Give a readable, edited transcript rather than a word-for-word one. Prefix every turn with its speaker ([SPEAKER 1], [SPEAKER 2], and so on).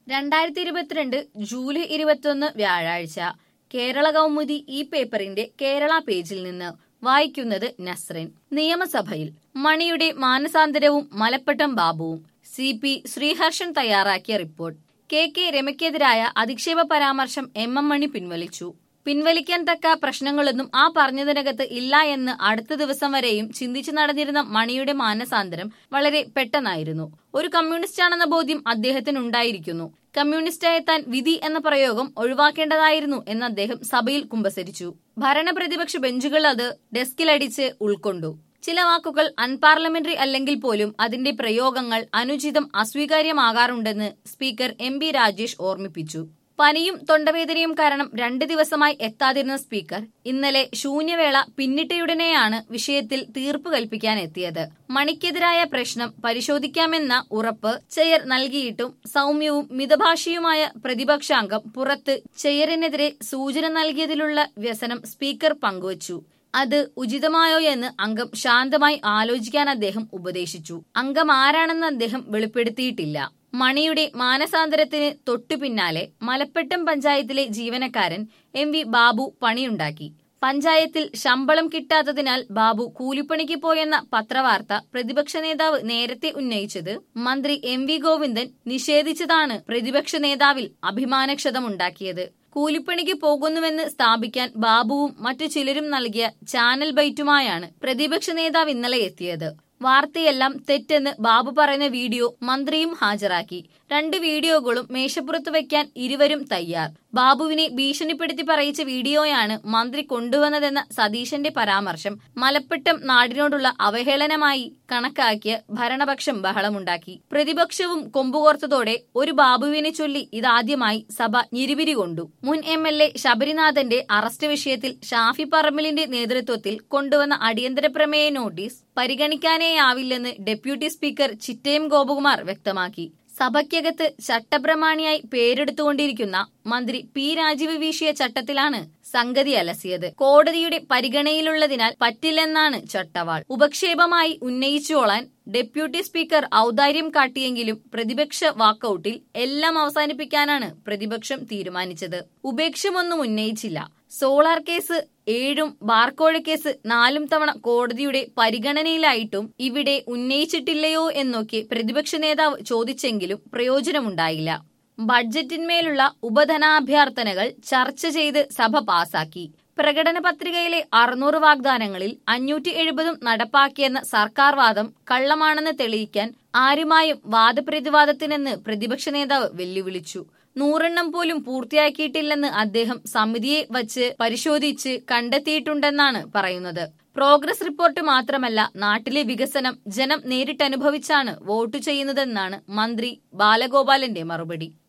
[SPEAKER 1] 2022 July 21 വ്യാഴാഴ്ച കേരള കൗമുദി ഈ പേപ്പറിന്റെ കേരള പേജിൽ നിന്ന് വായിക്കുന്നത് നസ്റിൻ. നിയമസഭയിൽ മണിയുടെ മാനസാന്തരവും മലപ്പട്ടം ബാബുവും. CP ശ്രീഹർഷൻ തയ്യാറാക്കിയ റിപ്പോർട്ട്. KK രമയ്ക്കെതിരായ അധിക്ഷേപ പരാമർശം MM മണി പിൻവലിച്ചു. പിൻവലിക്കാൻ തക്ക പ്രശ്നങ്ങളൊന്നും ആ പറഞ്ഞതിനകത്ത് ഇല്ല എന്ന് അടുത്ത ദിവസം വരെയും ചിന്തിച്ചു നടന്നിരുന്ന മണിയുടെ മാനസാന്തരം വളരെ പെട്ടെന്നായിരുന്നു. ഒരു കമ്മ്യൂണിസ്റ്റാണെന്ന ബോധ്യം അദ്ദേഹത്തിനുണ്ടായിരിക്കുന്നു. കമ്മ്യൂണിസ്റ്റായ താൻ വിധി എന്ന പ്രയോഗം ഒഴിവാക്കേണ്ടതായിരുന്നു എന്ന് അദ്ദേഹം സഭയിൽ കുമ്പസരിച്ചു. ഭരണപ്രതിപക്ഷ ബെഞ്ചുകൾ അത് ഡെസ്കിലടിച്ച് ഉൾക്കൊണ്ടു. ചില വാക്കുകൾ അൺപാർലമെന്ററി അല്ലെങ്കിൽ പോലും അതിന്റെ പ്രയോഗങ്ങൾ അനുചിതം അസ്വീകാര്യമാകാറുണ്ടെന്ന് സ്പീക്കർ MB രാജേഷ് ഓർമ്മിപ്പിച്ചു. പനിയും തൊണ്ടവേദനയും കാരണം 2 ദിവസമായി എത്താതിരുന്ന സ്പീക്കർ ഇന്നലെ ശൂന്യവേള പിന്നിട്ടയുടനെയാണ് വിഷയത്തിൽ തീർപ്പ് കൽപ്പിക്കാൻ എത്തിയത്. മണിക്കെതിരായ പ്രശ്നം പരിശോധിക്കാമെന്ന ഉറപ്പ് ചെയർ നൽകിയിട്ടും സൗമ്യവും മിതഭാഷിയുമായ പ്രതിപക്ഷാംഗം പുറത്ത് ചെയറിനെതിരെ സൂചന നൽകിയതിലുള്ള വ്യസനം സ്പീക്കർ പങ്കുവച്ചു. അത് ഉചിതമായോ എന്ന് അംഗം ശാന്തമായി ആലോചിക്കാൻ അദ്ദേഹം ഉപദേശിച്ചു. അംഗം ആരാണെന്ന് അദ്ദേഹം വെളിപ്പെടുത്തിയിട്ടില്ല. മണിയുടെ മാനസാന്തരത്തിന് തൊട്ടു പിന്നാലെ മലപ്പട്ടം പഞ്ചായത്തിലെ ജീവനക്കാരൻ MV ബാബു പണിയുണ്ടാക്കി. പഞ്ചായത്തിൽ ശമ്പളം കിട്ടാത്തതിനാൽ ബാബു കൂലിപ്പണിക്ക് പോയെന്ന പത്രവാർത്ത പ്രതിപക്ഷ നേതാവ് നേരത്തെ ഉന്നയിച്ചത് മന്ത്രി MV ഗോവിന്ദൻ നിഷേധിച്ചതാണ് പ്രതിപക്ഷ നേതാവിൽ അഭിമാനക്ഷതമുണ്ടാക്കിയത്. കൂലിപ്പണിക്ക് പോകുന്നുവെന്ന് സ്ഥാപിക്കാൻ ബാബുവും മറ്റു ചിലരും നൽകിയ ചാനൽ ബൈറ്റുമായാണ് പ്രതിപക്ഷ നേതാവ് ഇന്നലെ എത്തിയത്. വാർത്തയെല്ലാം തെറ്റെന്ന് ബാബു പറയുന്ന വീഡിയോ മന്ത്രിയും ഹാജരാക്കി. 2 വീഡിയോകളും മേശപ്പുറത്ത് വയ്ക്കാൻ ഇരുവരും തയ്യാർ. ബാബുവിനെ ഭീഷണിപ്പെടുത്തി പറയിച്ച വീഡിയോയാണ് മന്ത്രി കൊണ്ടുവന്നതെന്ന സതീശന്റെ പരാമർശം മലപ്പട്ടം നാടിനോടുള്ള അവഹേളനമായി കണക്കാക്കിയ ഭരണപക്ഷം ബഹളമുണ്ടാക്കി. പ്രതിപക്ഷവും കൊമ്പുകോർത്തതോടെ ഒരു ബാബുവിനെ ചൊല്ലി ഇതാദ്യമായി സഭ ഞെരിപിരി കൊണ്ടു. മുൻ MLA ശബരിനാഥന്റെ അറസ്റ്റ് വിഷയത്തിൽ ഷാഫി പറമ്പിലിന്റെ നേതൃത്വത്തിൽ കൊണ്ടുവന്ന അടിയന്തര പ്രമേയ നോട്ടീസ് പരിഗണിക്കാനേയാവില്ലെന്ന് ഡെപ്യൂട്ടി സ്പീക്കർ ചിറ്റയം ഗോപകുമാർ വ്യക്തമാക്കി. സഭയ്ക്കകത്ത് ചട്ടപ്രമാണിയായി പേരെടുത്തുകൊണ്ടിരിക്കുന്ന മന്ത്രി P രാജീവ് വീശിയ ചട്ടത്തിലാണ് സംഗതി അലസിയത്. കോടതിയുടെ പരിഗണനയിലുള്ളതിനാൽ പറ്റില്ലെന്നാണ് ചട്ടവാൾ. ഉപക്ഷേപമായി ഉന്നയിച്ചോളാൻ ഡെപ്യൂട്ടി സ്പീക്കർ ഔദാര്യം കാട്ടിയെങ്കിലും പ്രതിപക്ഷ വാക്കൌട്ടിൽ എല്ലാം അവസാനിപ്പിക്കാനാണ് പ്രതിപക്ഷം തീരുമാനിച്ചത്. ഉപേക്ഷമൊന്നും ഉന്നയിച്ചില്ല. സോളാർ കേസ് 7ഉം ബാർക്കോഴ കേസ് 4 തവണ കോടതിയുടെ പരിഗണനയിലായിട്ടും ഇവിടെ ഉന്നയിച്ചിട്ടില്ലയോ എന്നൊക്കെ പ്രതിപക്ഷ നേതാവ് ചോദിച്ചെങ്കിലും പ്രയോജനമുണ്ടായില്ല. ബഡ്ജറ്റിന്മേലുള്ള ഉപധനാഭ്യർത്ഥനകൾ ചർച്ച ചെയ്ത് സഭ പാസാക്കി. പ്രകടന പത്രികയിലെ 600 വാഗ്ദാനങ്ങളിൽ 570 നടപ്പാക്കിയെന്ന സർക്കാർ വാദം കള്ളമാണെന്ന് തെളിയിക്കാൻ ആരുമായും വാദപ്രതിവാദത്തിനെന്ന് പ്രതിപക്ഷ നേതാവ് വെല്ലുവിളിച്ചു. 100 പോലും പൂർത്തിയാക്കിയിട്ടില്ലെന്ന് അദ്ദേഹം സമിതിയെ വച്ച് പരിശോധിച്ച് കണ്ടെത്തിയിട്ടുണ്ടെന്നാണ് പറയുന്നത്. പ്രോഗ്രസ് റിപ്പോർട്ട് മാത്രമല്ല, നാട്ടിലെ വികസനം ജനം നേരിട്ടനുഭവിച്ചാണ് വോട്ട് ചെയ്യുന്നതെന്നാണ് മന്ത്രി ബാലഗോപാലന്റെ മറുപടി.